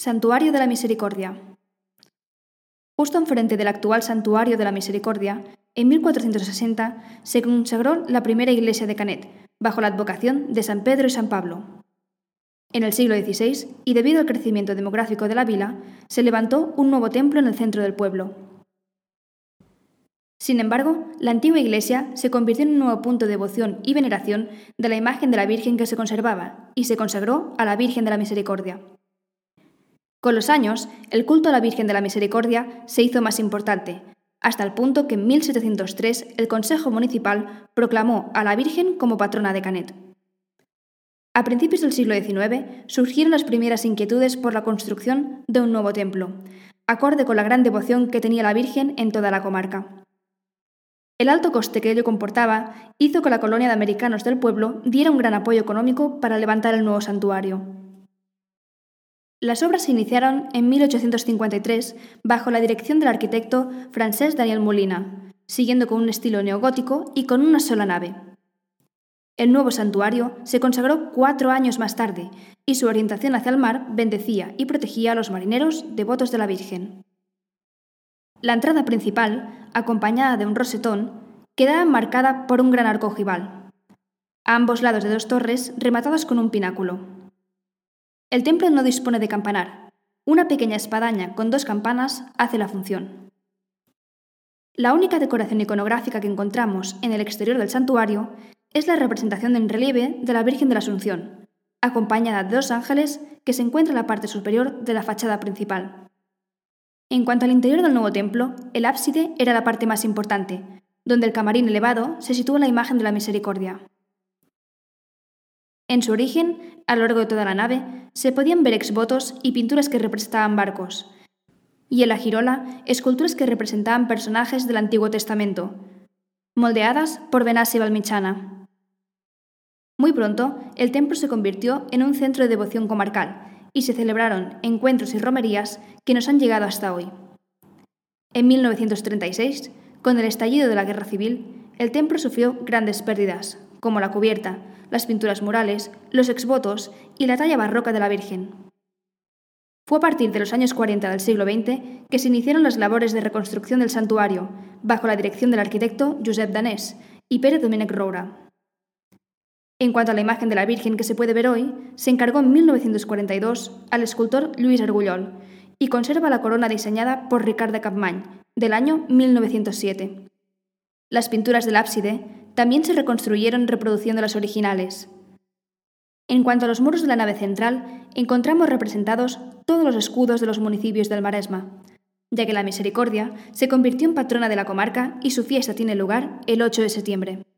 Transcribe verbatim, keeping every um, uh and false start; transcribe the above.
Santuario de la Misericordia. Justo enfrente del actual Santuario de la Misericordia, en mil cuatrocientos sesenta se consagró la primera iglesia de Canet, bajo la advocación de San Pedro y San Pablo. En el siglo dieciséis, y debido al crecimiento demográfico de la vila, se levantó un nuevo templo en el centro del pueblo. Sin embargo, la antigua iglesia se convirtió en un nuevo punto de devoción y veneración de la imagen de la Virgen que se conservaba, y se consagró a la Virgen de la Misericordia. Con los años, el culto a la Virgen de la Misericordia se hizo más importante, hasta el punto que en mil setecientos tres el Consejo Municipal proclamó a la Virgen como patrona de Canet. A principios del siglo diecinueve surgieron las primeras inquietudes por la construcción de un nuevo templo, acorde con la gran devoción que tenía la Virgen en toda la comarca. El alto coste que ello comportaba hizo que la colonia de americanos del pueblo diera un gran apoyo económico para levantar el nuevo santuario. Las obras se iniciaron en mil ochocientos cincuenta y tres bajo la dirección del arquitecto Francesc Daniel Molina, siguiendo con un estilo neogótico y con una sola nave. El nuevo santuario se consagró cuatro años más tarde y su orientación hacia el mar bendecía y protegía a los marineros devotos de la Virgen. La entrada principal, acompañada de un rosetón, quedaba enmarcada por un gran arco ojival, a ambos lados de dos torres rematadas con un pináculo. El templo no dispone de campanar. Una pequeña espadaña con dos campanas hace la función. La única decoración iconográfica que encontramos en el exterior del santuario es la representación en relieve de la Virgen de la Asunción, acompañada de dos ángeles que se encuentra en la parte superior de la fachada principal. En cuanto al interior del nuevo templo, el ábside era la parte más importante, donde el camarín elevado se sitúa la imagen de la Misericordia. En su origen, a lo largo de toda la nave, se podían ver exvotos y pinturas que representaban barcos, y en la girola, esculturas que representaban personajes del Antiguo Testamento, moldeadas por Benassi Balmichana. Muy pronto, el templo se convirtió en un centro de devoción comarcal, y se celebraron encuentros y romerías que nos han llegado hasta hoy. En mil novecientos treinta y seis, con el estallido de la Guerra Civil, el templo sufrió grandes pérdidas, como la cubierta, las pinturas murales, los exvotos y la talla barroca de la Virgen. Fue a partir de los años cuarenta del siglo veinte que se iniciaron las labores de reconstrucción del santuario, bajo la dirección del arquitecto Josep Danés y Pere Domènech Roura. En cuanto a la imagen de la Virgen que se puede ver hoy, se encargó en mil novecientos cuarenta y dos al escultor Lluís Argullol y conserva la corona diseñada por Ricard de Capmany, del año mil novecientos siete. Las pinturas del ábside también se reconstruyeron reproduciendo las originales. En cuanto a los muros de la nave central, encontramos representados todos los escudos de los municipios del Maresma, ya que la Misericordia se convirtió en patrona de la comarca y su fiesta tiene lugar el ocho de septiembre.